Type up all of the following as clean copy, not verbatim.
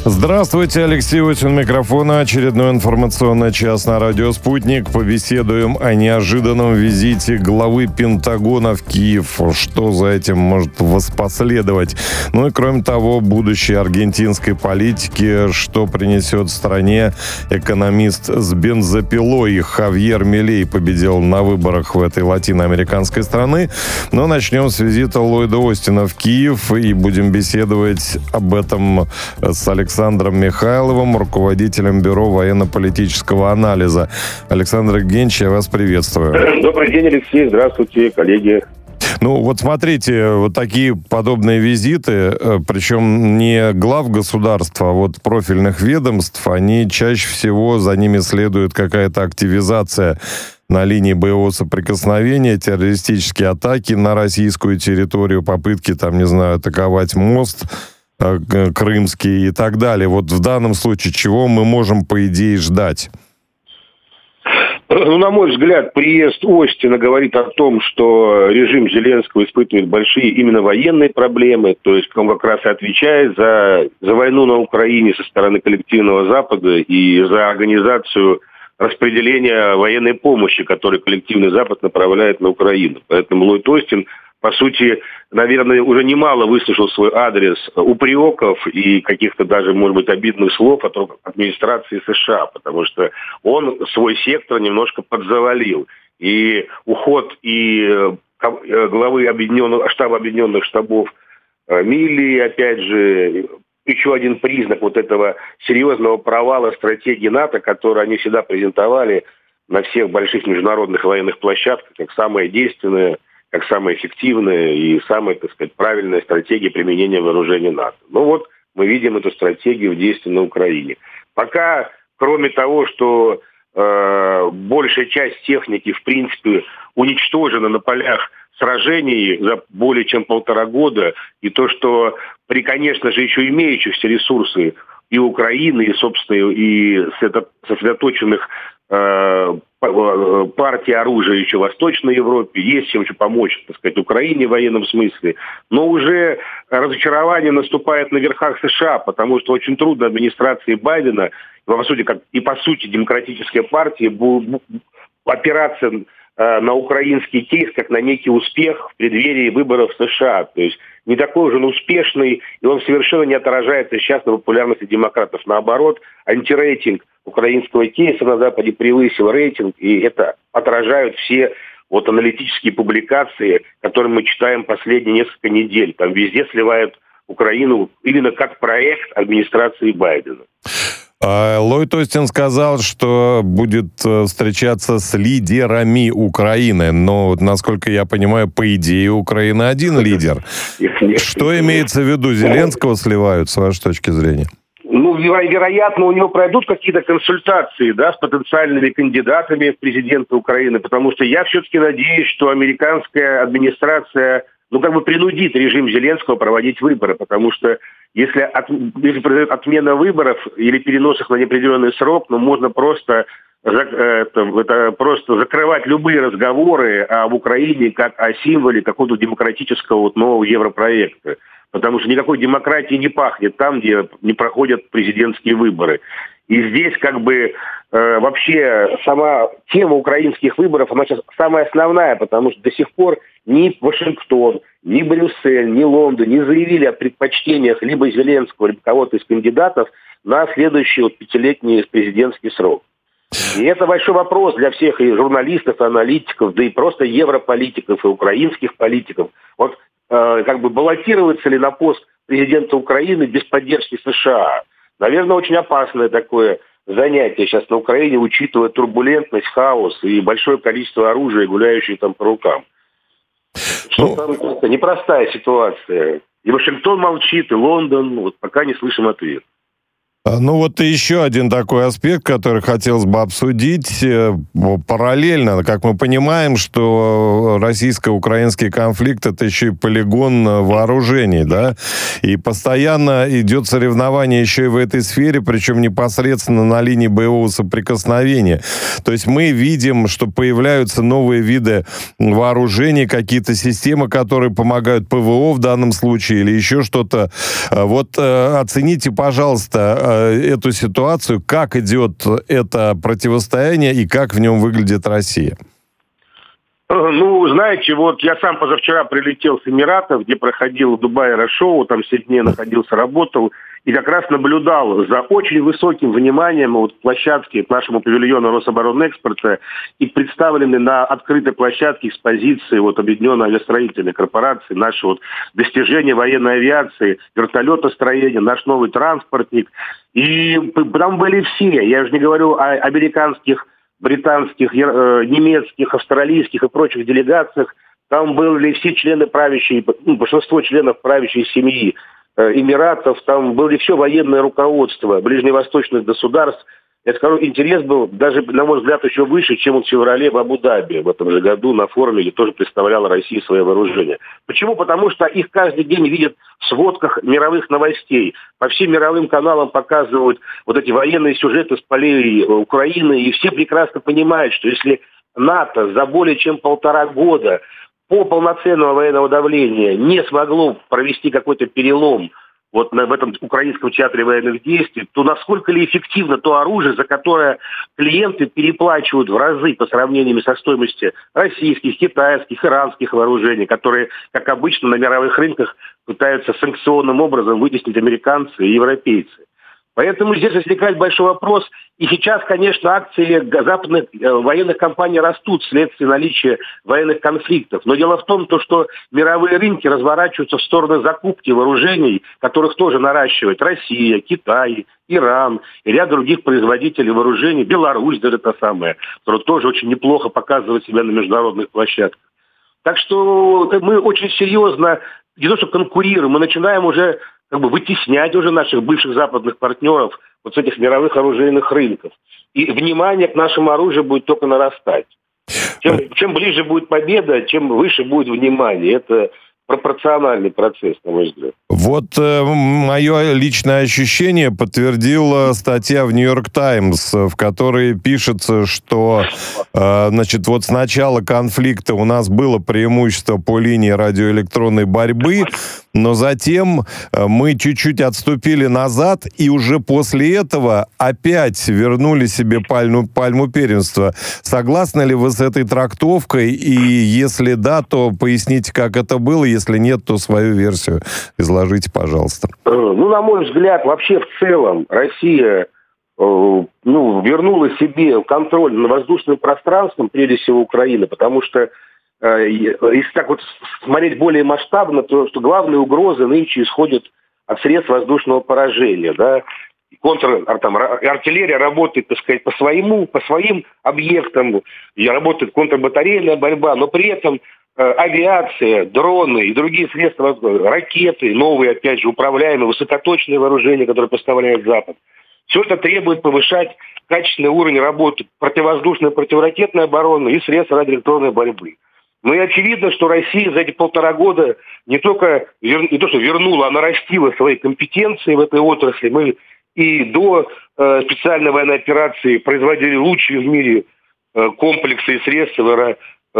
Здравствуйте, Алексей Утин, микрофона. Очередной информационный час на радио «Спутник». Побеседуем о неожиданном визите главы Пентагона в Киев. Что за этим может воспоследовать? Ну и кроме того, будущее аргентинской политики, что принесет стране. Экономист с бензопилой Хавьер Милей победил на выборах в этой латиноамериканской страны. Но начнем с визита Ллойда Остина в Киев и будем беседовать об этом с Александром Михайловым, руководителем Бюро военно-политического анализа. Александр Евгеньевич, я вас приветствую. Добрый день, Алексей. Здравствуйте, коллеги. Ну, вот смотрите, вот такие подобные визиты, причем не глав государства, а вот профильных ведомств, они чаще всего, за ними следует какая-то активизация на линии боевого соприкосновения, террористические атаки на российскую территорию, попытки, там, не знаю, атаковать мост крымский и так далее. Вот в данном случае чего мы можем, по идее, ждать? Ну, на мой взгляд, приезд Остина говорит о том, что режим Зеленского испытывает большие именно военные проблемы, то есть он как раз и отвечает за войну на Украине со стороны коллективного Запада и за организацию распределения военной помощи, которую коллективный Запад направляет на Украину. Поэтому Ллойд Остин, по сути, наверное, уже немало выслушал свой адрес упреков и каких-то даже, может быть, обидных слов от администрации США, потому что он свой сектор немножко подзавалил. И уход и главы штаба Объединенных Штабов Милли, опять же, еще один признак вот этого серьезного провала стратегии НАТО, которую они всегда презентовали на всех больших международных военных площадках как самая действенная, как самая эффективная и самая, так сказать, правильная стратегия применения вооружений НАТО. Ну вот, мы видим эту стратегию в действии на Украине. Пока, кроме того, что большая часть техники, в принципе, уничтожена на полях сражений за более чем 1,5 года, и то, что при, конечно же, еще имеющихся ресурсы и Украины, и, собственно, и сосредоточенных партии оружия еще в Восточной Европе, есть чем помочь, так сказать, Украине в военном смысле, но уже разочарование наступает на верхах США, потому что очень трудно администрации Байдена, по сути демократической партии, опираться на украинский кейс как на некий успех в преддверии выборов в США. То есть не такой уже он успешный, и он совершенно не отражается сейчас на популярности демократов. Наоборот, антирейтинг украинского кейса на Западе превысил рейтинг, и это отражают все вот аналитические публикации, которые мы читаем последние несколько недель. Там везде сливают Украину именно как проект администрации Байдена. Ллойд Остин сказал, что будет встречаться с лидерами Украины. Но, насколько я понимаю, по идее, Украина один лидер. Что имеется в виду? Зеленского сливают, с вашей точки зрения? Ну, вероятно, у него пройдут какие-то консультации, да, с потенциальными кандидатами в президенты Украины, потому что я все-таки надеюсь, что американская администрация, принудит режим Зеленского проводить выборы, потому что если произойдет отмена выборов или перенос их на неопределенный срок, можно просто закрывать любые разговоры об Украине как о символе какого-то демократического нового европроекта. Потому что никакой демократии не пахнет там, где не проходят президентские выборы. И здесь вообще сама тема украинских выборов, она сейчас самая основная, потому что до сих пор ни Вашингтон, ни Брюссель, ни Лондон не заявили о предпочтениях либо Зеленского, либо кого-то из кандидатов на следующий 5-летний президентский срок. И это большой вопрос для всех и журналистов, и аналитиков, да и просто европолитиков, и украинских политиков. Баллотироваться ли на пост президента Украины без поддержки США? Наверное, очень опасное такое занятие сейчас на Украине, учитывая турбулентность, хаос и большое количество оружия, гуляющее там по рукам. Там непростая ситуация. И Вашингтон молчит, и Лондон. Пока не слышим ответ. Ну вот еще один такой аспект, который хотелось бы обсудить. Параллельно, как мы понимаем, что российско-украинский конфликт — это еще и полигон вооружений, да? И постоянно идет соревнование еще и в этой сфере, причем непосредственно на линии боевого соприкосновения. То есть мы видим, что появляются новые виды вооружений, какие-то системы, которые помогают ПВО в данном случае или еще что-то. Вот оцените, пожалуйста, эту ситуацию, как идет это противостояние и как в нем выглядит Россия? Ну, знаете, вот я сам позавчера прилетел с Эмиратов, где проходил Дубай Аэрошоу, там 7 дней находился, работал, и как раз наблюдал за очень высоким вниманием вот площадки к нашему павильону Рособоронэкспорта и представлены на открытой площадке экспозиции вот Объединенной авиастроительной корпорации, наши вот достижения военной авиации, вертолетостроения, наш новый транспортник. И там были все, я уже не говорю о американских, британских, немецких, австралийских и прочих делегациях. Там были все члены правящей, большинство членов правящей семьи Эмиратов, там было все военное руководство ближневосточных государств. Я скажу, интерес был даже, на мой взгляд, еще выше, чем в феврале в Абу-Даби в этом же году на форуме, где тоже представляла Россия свои вооружения. Почему? Потому что их каждый день видят в сводках мировых новостей. По всем мировым каналам показывают вот эти военные сюжеты с полей Украины, и все прекрасно понимают, что если НАТО за более чем 1,5 года по полноценного военного давления не смогло провести какой-то перелом вот в этом украинском театре военных действий, то насколько ли эффективно то оружие, за которое клиенты переплачивают в разы по сравнению со стоимостью российских, китайских, иранских вооружений, которые, как обычно, на мировых рынках пытаются санкционным образом вытеснить американцы и европейцы. Поэтому здесь возникает большой вопрос. И сейчас, конечно, акции западных военных компаний растут вследствие наличия военных конфликтов. Но дело в том, что мировые рынки разворачиваются в сторону закупки вооружений, которых тоже наращивает Россия, Китай, Иран и ряд других производителей вооружений. Беларусь даже та самая, которая тоже очень неплохо показывает себя на международных площадках. Так что мы очень серьезно не то что конкурируем, мы начинаем уже вытеснять уже наших бывших западных партнеров вот с этих мировых оружейных рынков. И внимание к нашему оружию будет только нарастать. Чем ближе будет победа, чем выше будет внимание. Это пропорциональный процесс, на мой взгляд. Вот мое личное ощущение подтвердила статья в «Нью-Йорк Таймс», в которой пишется, что значит, вот с начала конфликта у нас было преимущество по линии радиоэлектронной борьбы, но затем мы чуть-чуть отступили назад, и уже после этого опять вернули себе пальму первенства. Согласны ли вы с этой трактовкой? И если да, то поясните, как это было. Если нет, то свою версию изложите, пожалуйста. Ну, на мой взгляд, вообще в целом Россия вернула себе контроль над воздушным пространством, прежде всего Украины, потому что если так вот смотреть более масштабно, то что главные угрозы нынче исходят от средств воздушного поражения. Да? Артиллерия работает, так сказать, по своим объектам, и работает контрбатарейная борьба, но при этом авиация, дроны и другие средства, ракеты, новые, опять же, управляемые, высокоточные вооружения, которые поставляет Запад. Все это требует повышать качественный уровень работы противовоздушной, противоракетной обороны и средств радиоэлектронной борьбы. Ну и очевидно, что Россия за эти 1,5 года не то что вернула, а нарастила свои компетенции в этой отрасли. Мы и до специальной военной операции производили лучшие в мире комплексы и средства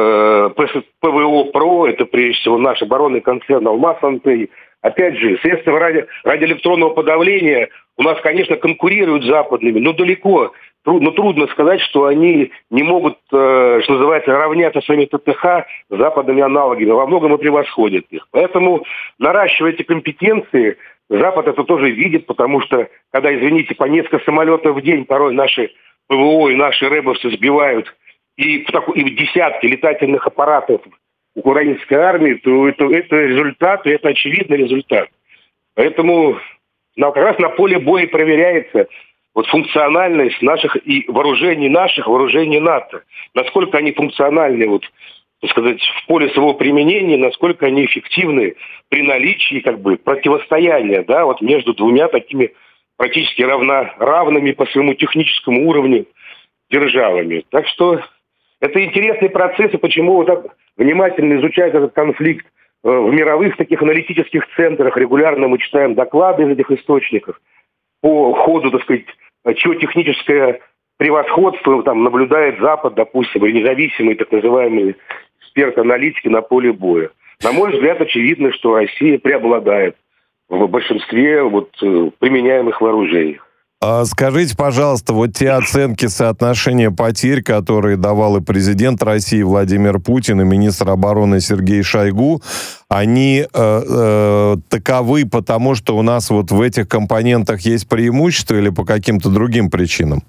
ПВО ПРО, это прежде всего наш оборонный концерн «Алмаз-Антей». Опять же, средства радиоэлектронного подавления у нас, конечно, конкурируют с западными, но далеко. Трудно сказать, что они не могут, что называется, равняться своими ТТХ с западными аналогами. Во многом и превосходят их. Поэтому, наращивая эти компетенции, Запад это тоже видит, потому что, когда, извините, по несколько самолетов в день порой наши ПВО и наши рэбовцы сбивают и в десятки летательных аппаратов украинской армии, то это результат, и это очевидный результат. Поэтому как раз на поле боя проверяется вот функциональность наших и вооружений НАТО. Насколько они функциональны, так сказать, в поле своего применения, насколько они эффективны при наличии противостояния, между двумя такими практически равными по своему техническому уровню державами. Так что это интересный процесс, и почему вот так внимательно изучают этот конфликт в мировых таких аналитических центрах. Регулярно мы читаем доклады из этих источников по ходу, так сказать, чего техническое превосходство там наблюдает Запад, допустим, или независимые так называемые эксперты-аналитики на поле боя. На мой взгляд, очевидно, что Россия преобладает в большинстве применяемых вооружений. Скажите, пожалуйста, вот те оценки соотношения потерь, которые давал и президент России Владимир Путин, и министр обороны Сергей Шойгу, они таковы потому, что у нас вот в этих компонентах есть преимущество или по каким-то другим причинам?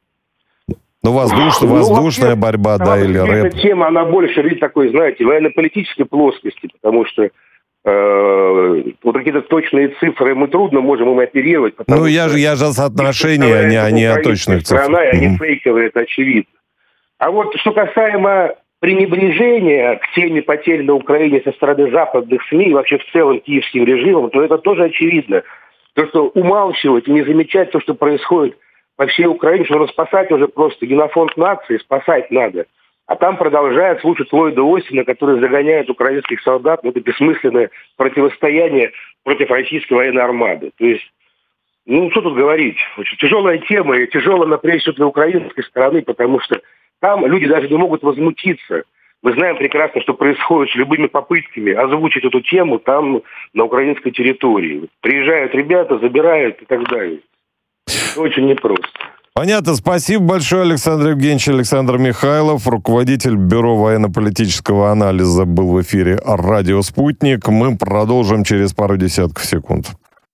Воздушная борьба, да, или рэп? Эта тема, она больше в такой, знаете, военно-политической плоскости, потому что вот какие-то точные цифры мы трудно можем им оперировать. Я же о соотношении, а не о точных цифрах. Они фейковые, это очевидно. А вот что касаемо пренебрежения к теме потерь на Украине со стороны западных СМИ и вообще в целом киевским режимом, то это тоже очевидно. То, что умалчивать и не замечать то, что происходит по всей Украине, что надо спасать уже просто генофонд нации, спасать надо. А там продолжают слушать Ллойда Остина, который загоняет украинских солдат в это бессмысленное противостояние против российской военной армады. То есть, что тут говорить? Очень тяжелая тема, и тяжелая, прежде всего, для украинской стороны, потому что там люди даже не могут возмутиться. Мы знаем прекрасно, что происходит с любыми попытками озвучить эту тему там, на украинской территории. Приезжают ребята, забирают и так далее. Это очень непросто. Понятно. Спасибо большое, Александр Евгеньевич. Александр Михайлов, руководитель Бюро военно-политического анализа, был в эфире радио «Спутник». Мы продолжим через пару десятков секунд.